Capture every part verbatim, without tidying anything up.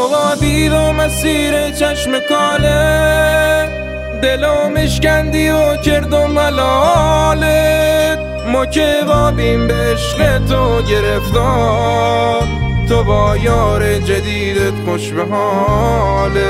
بابا دید و مسیر چشم کاله دلو مشکندی و کرد و ملالت ما که وابیم به عشق تو گرفتار تو با یار جدیدت خوش به حالت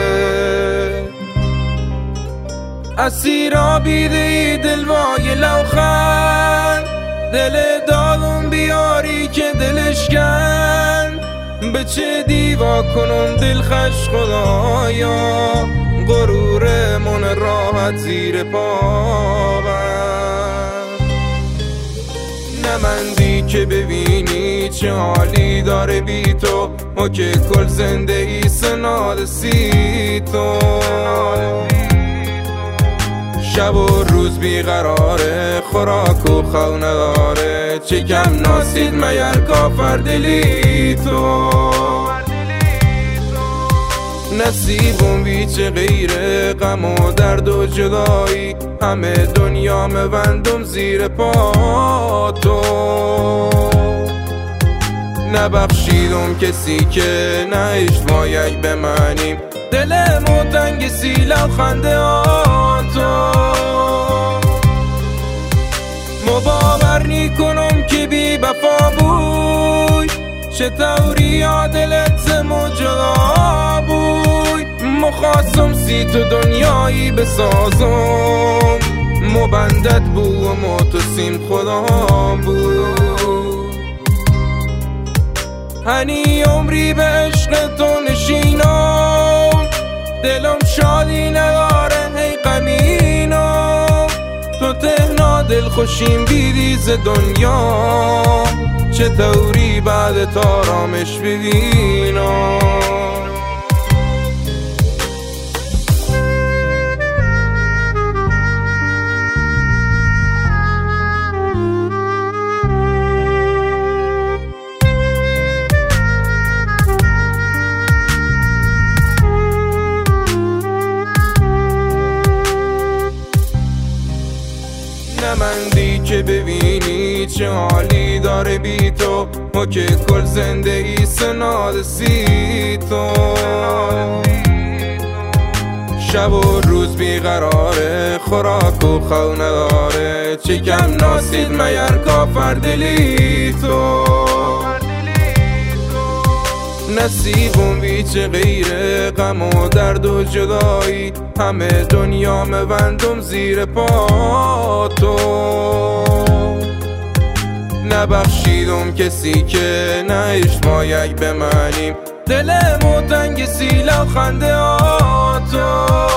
اسیرا بیدی دلوای لوخن دل داغم بیاری که دلش کن به چه دیوا کنم دل خش خدایا غرور من راحت زیر پا بند نمندی که ببینی چه حالی داره بی تو ما که کل زندگی سنال سی تو شب و روز بیقراره خوراک و خو نداره چه کم ناسید مگر کافر دلی تو نصیبم بی چه غیره غم و درد و جدایی همه دنیا مبندم زیر پا تو نبخشیدم کسی که نهشت ما یک بمنیم دل موتنگ سیلا خنده ها تو مباور نی کنم که بی بفا بوی چه طوری دلت زمو جدا بوی مخواستم سی تو دنیایی بسازم مبندت بو و متسیم خدا بود هنی عمری به عشق تو نشینم دلم شادی نداره هی غمینم تو تهنا دل خوشیم بیدی ز دنیا چه طوری بعد تارامش ببینم نمندی که ببینی چه حالی داره بی تو ما که کل زندگی سنال سی تو شب و روز بیقراره خوراک و خو نداره چه کم ناسید مگر کافر دلی تو نصیبم بی چه غیره غم و درد و جدایی همه دنیا مبندم زیر پا تو نبخشیدم کسی که نهشت ما یک بمنیم دل موتنگ سیلا خنده ها تو